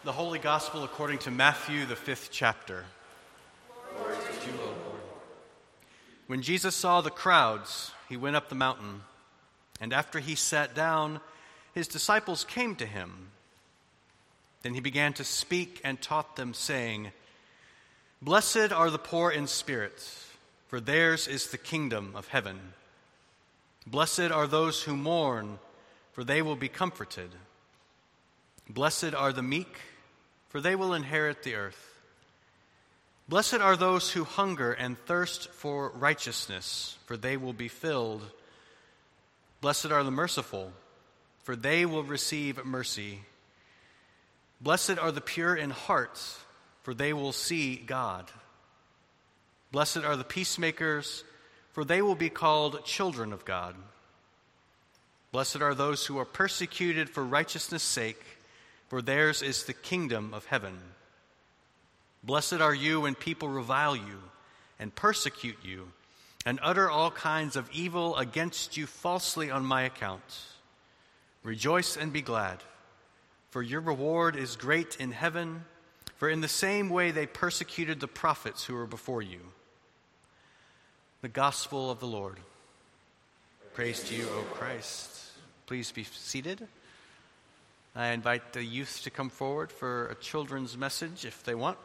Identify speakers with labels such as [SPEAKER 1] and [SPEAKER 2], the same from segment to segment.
[SPEAKER 1] The Holy Gospel according to Matthew, the 5th chapter. Glory to you, O Lord. When Jesus saw the crowds, he went up the mountain, and after he sat down, his disciples came to him. Then he began to speak and taught them, saying, "Blessed are the poor in spirit, for theirs is the kingdom of heaven. Blessed are those who mourn, for they will be comforted. Blessed are the meek, for they will inherit the earth. Blessed are those who hunger and thirst for righteousness, for they will be filled. Blessed are the merciful, for they will receive mercy. Blessed are the pure in heart, for they will see God. Blessed are the peacemakers, for they will be called children of God. Blessed are those who are persecuted for righteousness' sake, for theirs is the kingdom of heaven. Blessed are you when people revile you and persecute you and utter all kinds of evil against you falsely on my account. Rejoice and be glad, for your reward is great in heaven, for in the same way they persecuted the prophets who were before you." The Gospel of the Lord. Praise to you, O Christ. Please be seated. I invite the youth to come forward for a children's message if they want.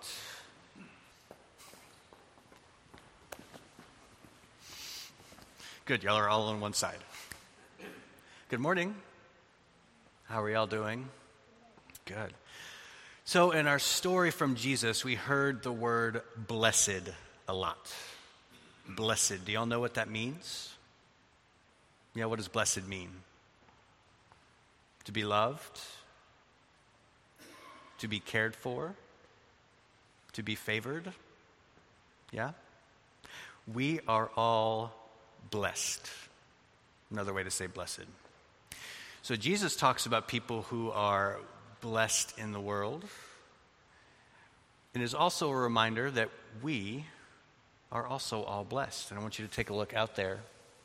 [SPEAKER 1] Good, y'all are all on one side. Good morning. How are y'all doing? Good. So in our story from Jesus, we heard the word blessed a lot. Blessed. Do y'all know what that means? Yeah, what does blessed mean? To be loved, to be cared for, to be favored. Yeah? We are all blessed. Another way to say blessed. So Jesus talks about people who are blessed in the world. It is also a reminder that we are also all blessed. And I want you to take a look out there.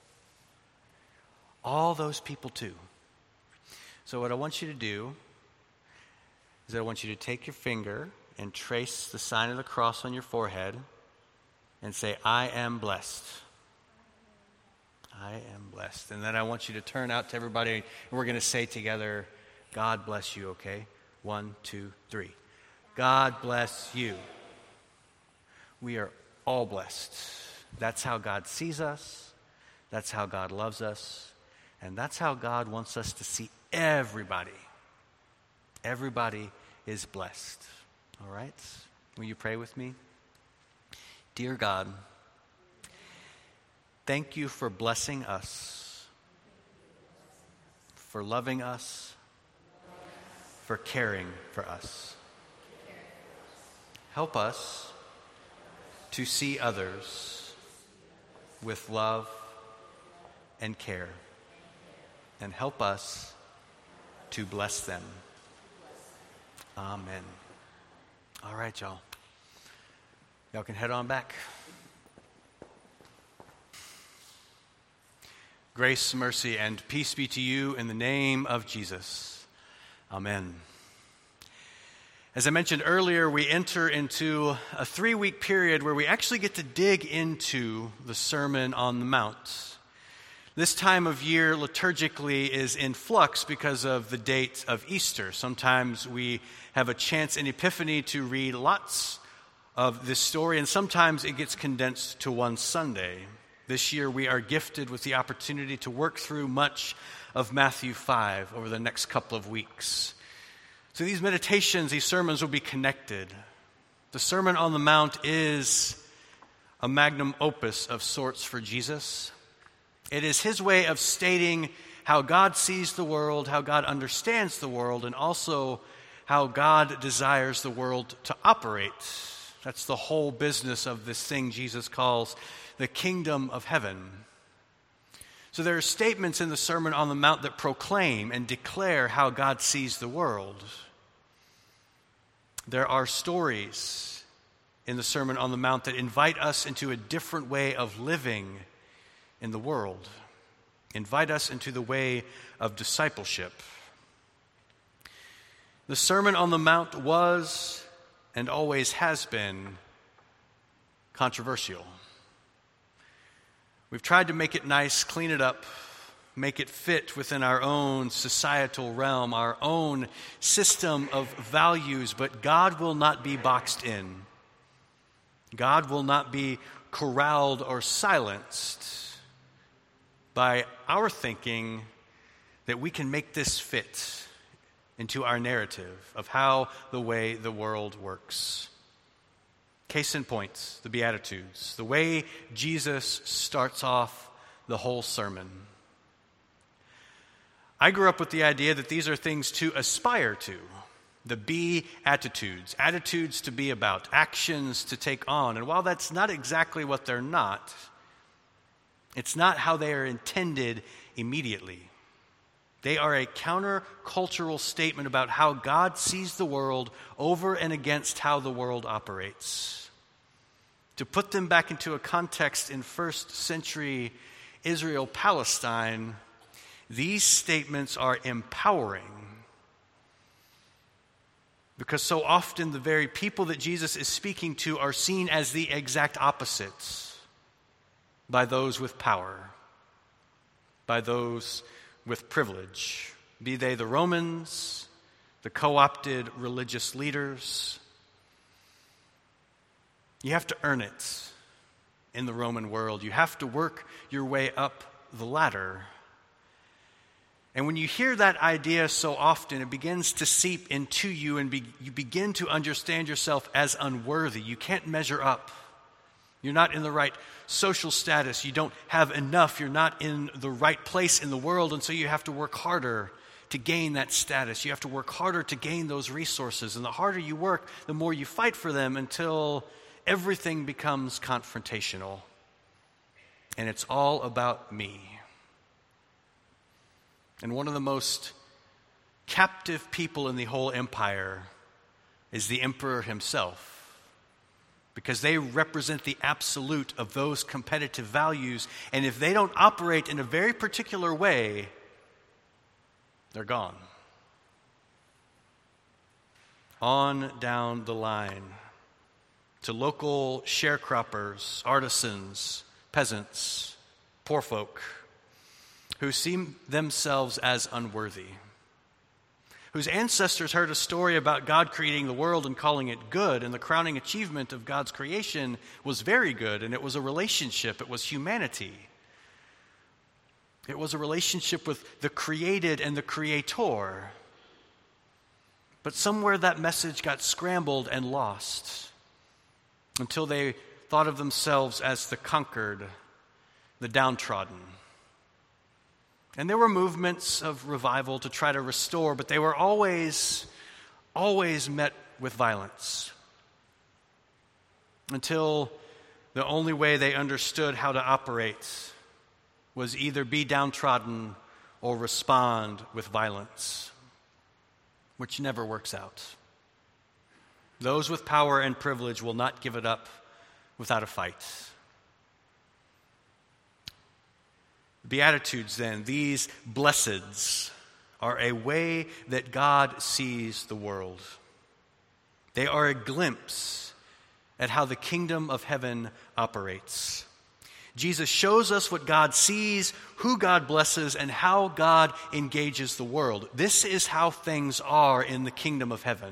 [SPEAKER 1] All those people too. So what I want you to do is I want you to take your finger and trace the sign of the cross on your forehead and say, "I am blessed." I am blessed. And then I want you to turn out to everybody, and we're going to say together, "God bless you," okay? 1, 2, 3. God bless you. We are all blessed. That's how God sees us. That's how God loves us. And that's how God wants us to see everybody. Everybody is blessed. All right? Will you pray with me? Dear God, thank you for blessing us, for loving us, for caring for us. Help us to see others with love and care, and help us to bless them. Amen. All right, y'all. Y'all can head on back. Grace, mercy, and peace be to you in the name of Jesus. Amen. As I mentioned earlier, we enter into a 3-week period where we actually get to dig into the Sermon on the Mount. This time of year liturgically is in flux because of the date of Easter. Sometimes we have a chance in Epiphany to read lots of this story, and sometimes it gets condensed to one Sunday. This year we are gifted with the opportunity to work through much of Matthew 5 over the next couple of weeks. So these meditations, these sermons will be connected. The Sermon on the Mount is a magnum opus of sorts for Jesus. It is his way of stating how God sees the world, how God understands the world, and also how God desires the world to operate. That's the whole business of this thing Jesus calls the kingdom of heaven. So there are statements in the Sermon on the Mount that proclaim and declare how God sees the world. There are stories in the Sermon on the Mount that invite us into a different way of living in the world, invite us into the way of discipleship. The Sermon on the Mount was and always has been controversial. We've tried to make it nice, clean it up, make it fit within our own societal realm, our own system of values, but God will not be boxed in. God will not be corralled or silenced by our thinking that we can make this fit into our narrative of how the way the world works. Case in point, the Beatitudes, the way Jesus starts off the whole sermon. I grew up with the idea that these are things to aspire to, the Beatitudes, attitudes to be about, actions to take on. And while that's not exactly what they're not, it's not how they are intended immediately. They are a countercultural statement about how God sees the world over and against how the world operates. To put them back into a context in first century Israel-Palestine, these statements are empowering because so often the very people that Jesus is speaking to are seen as the exact opposites by those with power, by those with privilege, be they the Romans, the co-opted religious leaders. You have to earn it in the Roman world. You have to work your way up the ladder. And when you hear that idea so often, it begins to seep into you and you begin to understand yourself as unworthy. You can't measure up. You're not in the right social status. You don't have enough. You're not in the right place in the world, and so you have to work harder to gain that status. You have to work harder to gain those resources. And the harder you work, the more you fight for them until everything becomes confrontational. And it's all about me. And one of the most captive people in the whole empire is the emperor himself, because they represent the absolute of those competitive values. And if they don't operate in a very particular way, they're gone. On down the line to local sharecroppers, artisans, peasants, poor folk who see themselves as unworthy, whose ancestors heard a story about God creating the world and calling it good, and the crowning achievement of God's creation was very good, and it was a relationship, it was humanity. It was a relationship with the created and the creator. But somewhere that message got scrambled and lost until they thought of themselves as the conquered, the downtrodden. And there were movements of revival to try to restore, but they were always met with violence. Until the only way they understood how to operate was either be downtrodden or respond with violence, which never works out. Those with power and privilege will not give it up without a fight. Beatitudes, then, these blesseds, are a way that God sees the world. They are a glimpse at how the kingdom of heaven operates. Jesus shows us what God sees, who God blesses, and how God engages the world. This is how things are in the kingdom of heaven.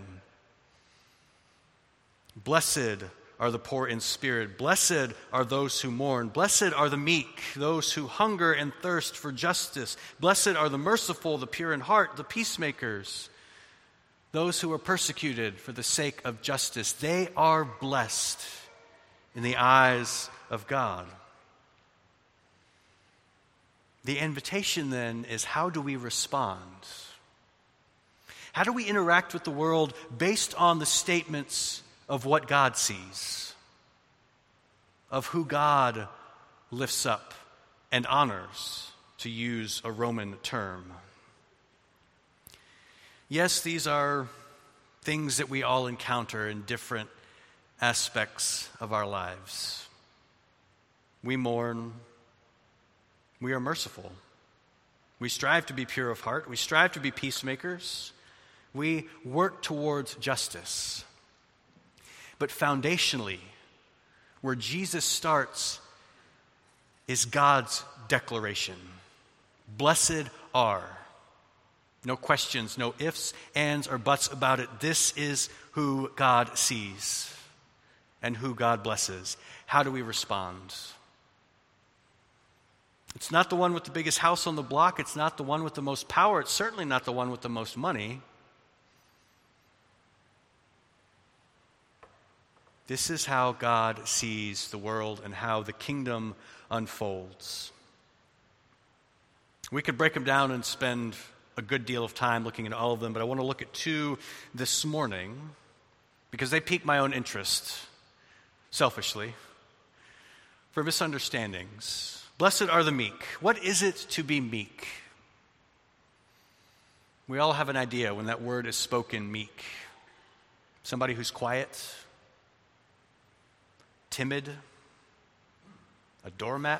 [SPEAKER 1] Blessed are the poor in spirit. Blessed are those who mourn. Blessed are the meek, those who hunger and thirst for justice. Blessed are the merciful, the pure in heart, the peacemakers, those who are persecuted for the sake of justice. They are blessed in the eyes of God. The invitation then is, how do we respond? How do we interact with the world based on the statements of what God sees, of who God lifts up and honors, to use a Roman term? Yes, these are things that we all encounter in different aspects of our lives. We mourn. We are merciful. We strive to be pure of heart. We strive to be peacemakers. We work towards justice. But foundationally, where Jesus starts is God's declaration. Blessed are. No questions, no ifs, ands, or buts about it. This is who God sees and who God blesses. How do we respond? It's not the one with the biggest house on the block. It's not the one with the most power. It's certainly not the one with the most money. This is how God sees the world and how the kingdom unfolds. We could break them down and spend a good deal of time looking at all of them, but I want to look at two this morning because they pique my own interest, selfishly, for misunderstandings. Blessed are the meek. What is it to be meek? We all have an idea when that word is spoken, meek. Somebody who's quiet, timid, a doormat,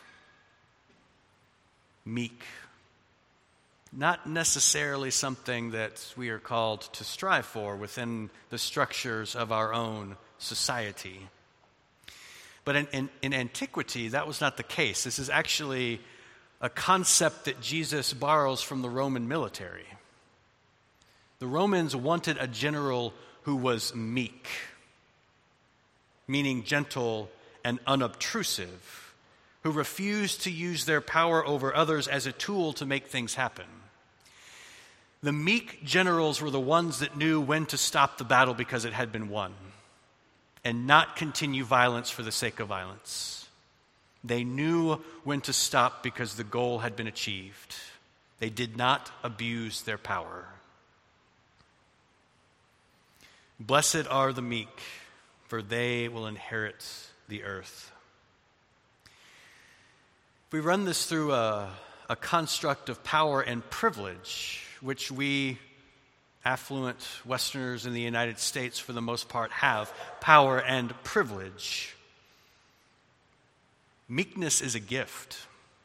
[SPEAKER 1] meek. Not necessarily something that we are called to strive for within the structures of our own society. But in antiquity, that was not the case. This is actually a concept that Jesus borrows from the Roman military. The Romans wanted a general who was meek, meaning gentle and unobtrusive, who refused to use their power over others as a tool to make things happen. The meek generals were the ones that knew when to stop the battle because it had been won and not continue violence for the sake of violence. They knew when to stop because the goal had been achieved. They did not abuse their power. Blessed are the meek, for they will inherit the earth. If we run this through a construct of power and privilege, which we affluent Westerners in the United States for the most part have, power and privilege, meekness is a gift.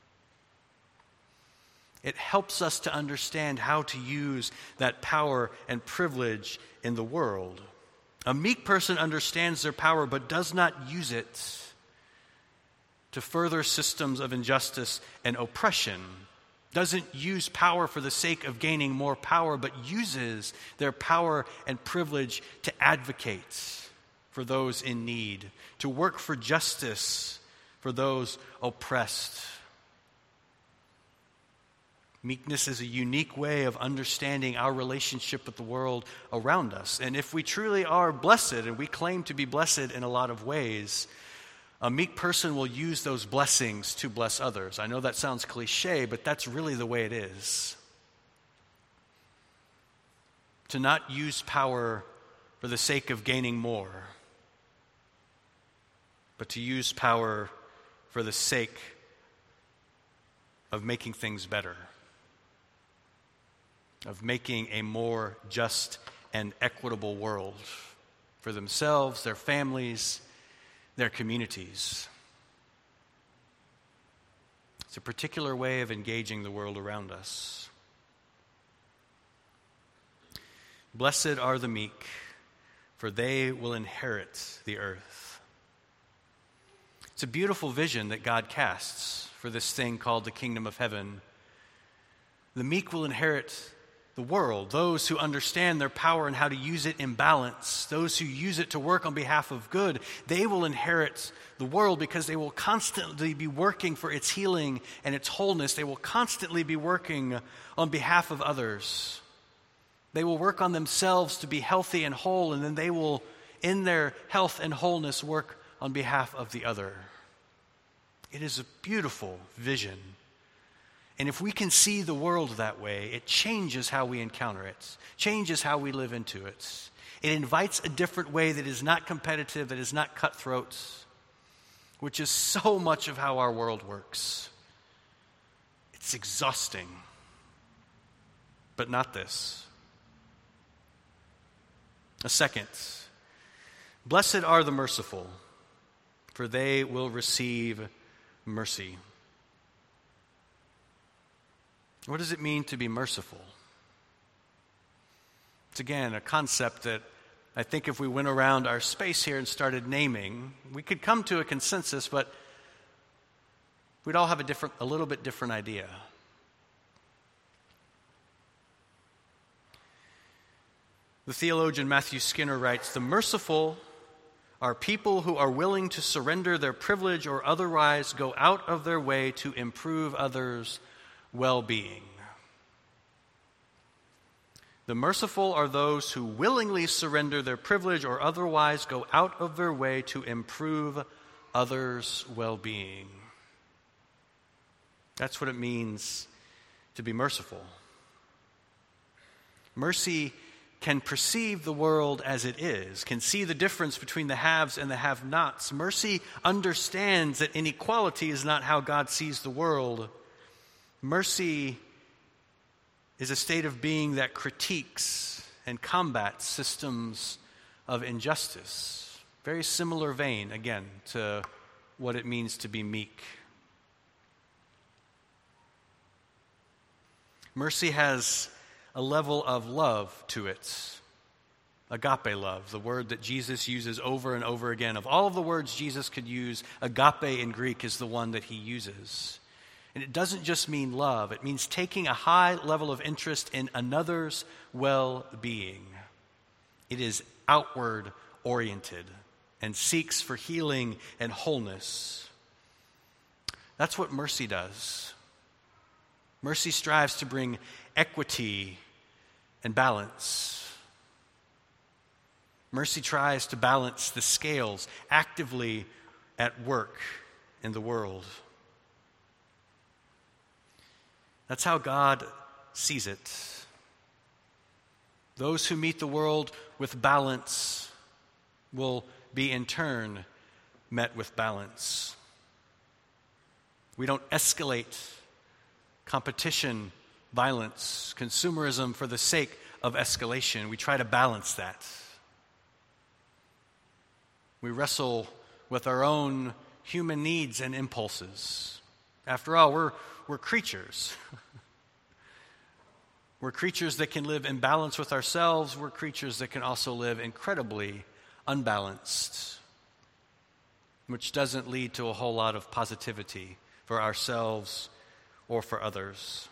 [SPEAKER 1] It helps us to understand how to use that power and privilege in the world. A meek person understands their power but does not use it to further systems of injustice and oppression. Doesn't use power for the sake of gaining more power, but uses their power and privilege to advocate for those in need, to work for justice for those oppressed. Meekness is a unique way of understanding our relationship with the world around us. And if we truly are blessed, and we claim to be blessed in a lot of ways, a meek person will use those blessings to bless others. I know that sounds cliche, but that's really the way it is. To not use power for the sake of gaining more, but to use power for the sake of making things better, of making a more just and equitable world for themselves, their families, their communities. It's a particular way of engaging the world around us. Blessed are the meek, for they will inherit the earth. It's a beautiful vision that God casts for this thing called the kingdom of heaven. The meek will inherit the world, those who understand their power and how to use it in balance, those who use it to work on behalf of good, they will inherit the world because they will constantly be working for its healing and its wholeness. They will constantly be working on behalf of others. They will work on themselves to be healthy and whole, and then they will, in their health and wholeness, work on behalf of the other. It is a beautiful vision. And if we can see the world that way, it changes how we encounter it, changes how we live into it. It invites a different way that is not competitive, that is not cutthroat, which is so much of how our world works. It's exhausting, but not this. A second, blessed are the merciful, for they will receive mercy. What does it mean to be merciful? It's again a concept that I think if we went around our space here and started naming, we could come to a consensus, but we'd all have a little bit different idea. The theologian Matthew Skinner writes, "The merciful are people who are willing to surrender their privilege or otherwise go out of their way to improve others' well-being." The merciful are those who willingly surrender their privilege or otherwise go out of their way to improve others' well-being. That's what it means to be merciful. Mercy can perceive the world as it is, can see the difference between the haves and the have-nots. Mercy understands that inequality is not how God sees the world. Mercy is a state of being that critiques and combats systems of injustice. Very similar vein, again, to what it means to be meek. Mercy has a level of love to it. Agape love, the word that Jesus uses over and over again. Of all of the words Jesus could use, agape in Greek is the one that he uses. And it doesn't just mean love. It means taking a high level of interest in another's well-being. It is outward oriented and seeks for healing and wholeness. That's what mercy does. Mercy strives to bring equity and balance. Mercy tries to balance the scales actively at work in the world. That's how God sees it. Those who meet the world with balance will be in turn met with balance. We don't escalate competition, violence, consumerism for the sake of escalation. We try to balance that. We wrestle with our own human needs and impulses. After all, we're creatures. We're creatures that can live in balance with ourselves. We're creatures that can also live incredibly unbalanced, which doesn't lead to a whole lot of positivity for ourselves or for others.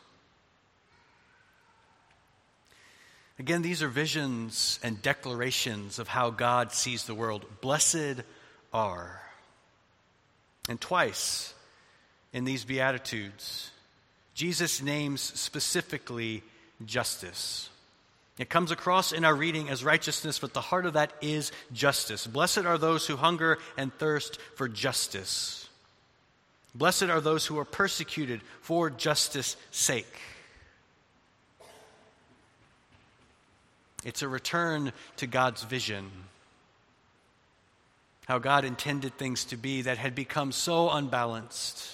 [SPEAKER 1] Again, these are visions and declarations of how God sees the world. Blessed are. And twice in these Beatitudes, Jesus names specifically justice. It comes across in our reading as righteousness, but the heart of that is justice. Blessed are those who hunger and thirst for justice. Blessed are those who are persecuted for justice' sake. It's a return to God's vision. How God intended things to be that had become so unbalanced.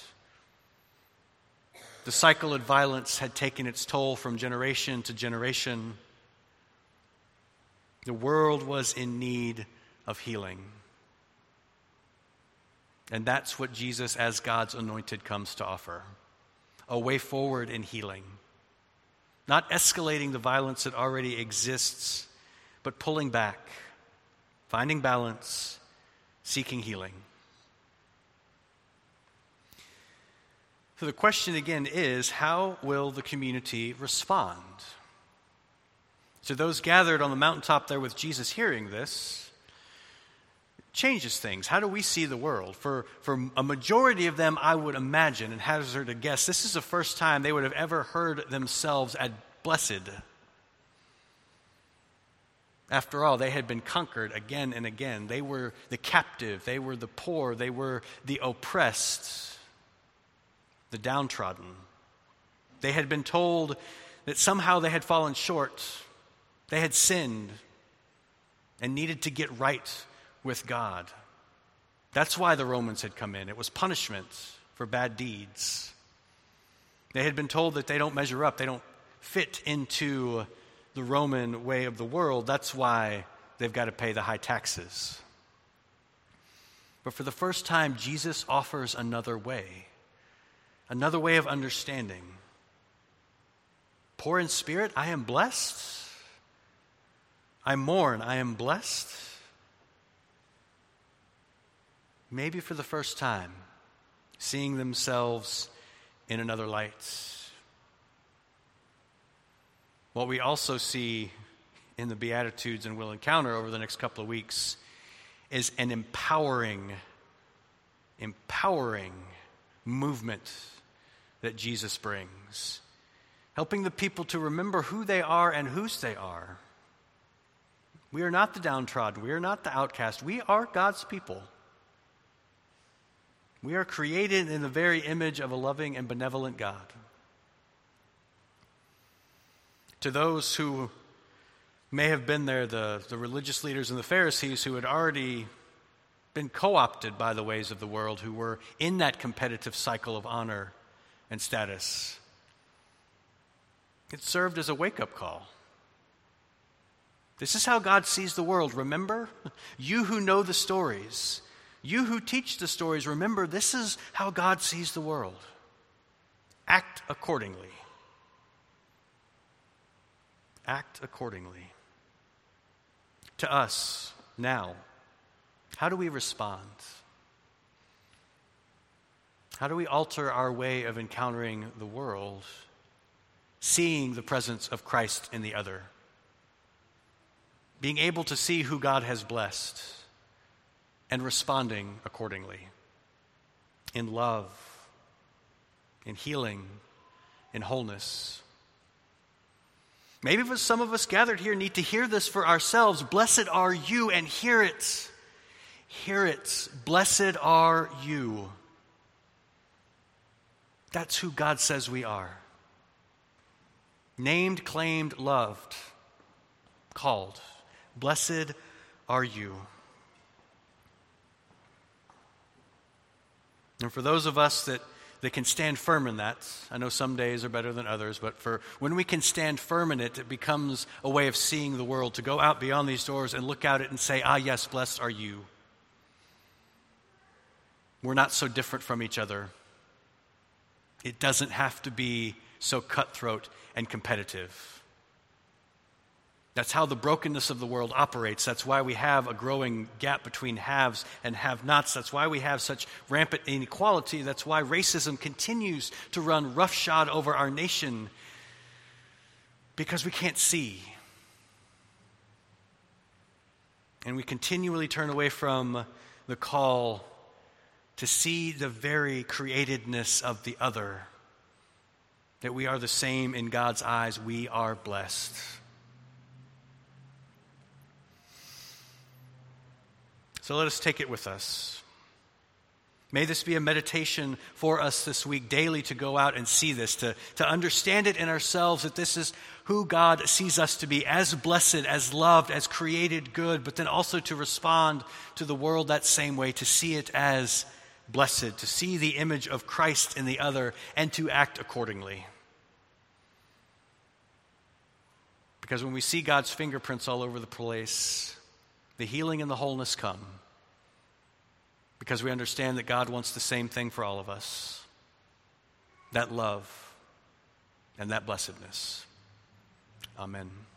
[SPEAKER 1] The cycle of violence had taken its toll from generation to generation. The world was in need of healing. And that's what Jesus, as God's anointed, comes to offer. A way forward in healing. Not escalating the violence that already exists, but pulling back, finding balance, seeking healing. So the question again is, how will the community respond? So those gathered on the mountaintop there with Jesus hearing this, changes things. How do we see the world? For a majority of them, I would imagine, and hazard a guess, this is the first time they would have ever heard themselves as blessed. After all, they had been conquered again and again. They were the captive, they were the poor, they were the oppressed, the downtrodden. They had been told that somehow they had fallen short. They had sinned and needed to get right with God. That's why the Romans had come in. It was punishment for bad deeds. They had been told that they don't measure up, they don't fit into the Roman way of the world. That's why they've got to pay the high taxes. But for the first time, Jesus offers another way of understanding. Poor in spirit, I am blessed. I mourn, I am blessed. Maybe for the first time, seeing themselves in another light. What we also see in the Beatitudes and will encounter over the next couple of weeks is an empowering movement that Jesus brings, helping the people to remember who they are and whose they are. We are not the downtrodden. We are not the outcast. We are God's people. We are created in the very image of a loving and benevolent God. To those who may have been there, the religious leaders and the Pharisees who had already been co-opted by the ways of the world, who were in that competitive cycle of honor and status, it served as a wake-up call. This is how God sees the world. Remember? You who know the stories, you who teach the stories, remember, this is how God sees the world. Act accordingly. Act accordingly. To us, now, how do we respond? How do we alter our way of encountering the world, seeing the presence of Christ in the other, being able to see who God has blessed, and responding accordingly in love, in healing, in wholeness? Maybe for some of us gathered here need to hear this for ourselves. Blessed are you, and hear it. Hear it. Blessed are you. That's who God says we are. Named, claimed, loved, called. Blessed are you. And for those of us that can stand firm in that, I know some days are better than others, but for when we can stand firm in it, it becomes a way of seeing the world, to go out beyond these doors and look out it and say, ah, yes, blessed are you. We're not so different from each other. It doesn't have to be so cutthroat and competitive. That's how the brokenness of the world operates. That's why we have a growing gap between haves and have-nots. That's why we have such rampant inequality. That's why racism continues to run roughshod over our nation, because we can't see. And we continually turn away from the call to see the very createdness of the other, that we are the same in God's eyes. We are blessed. So let us take it with us. May this be a meditation for us this week, daily, to go out and see this, to understand it in ourselves, that this is who God sees us to be, as blessed, as loved, as created good, but then also to respond to the world that same way, to see it as blessed, to see the image of Christ in the other, and to act accordingly. Because when we see God's fingerprints all over the place, the healing and the wholeness come, because we understand that God wants the same thing for all of us, that love and that blessedness. Amen.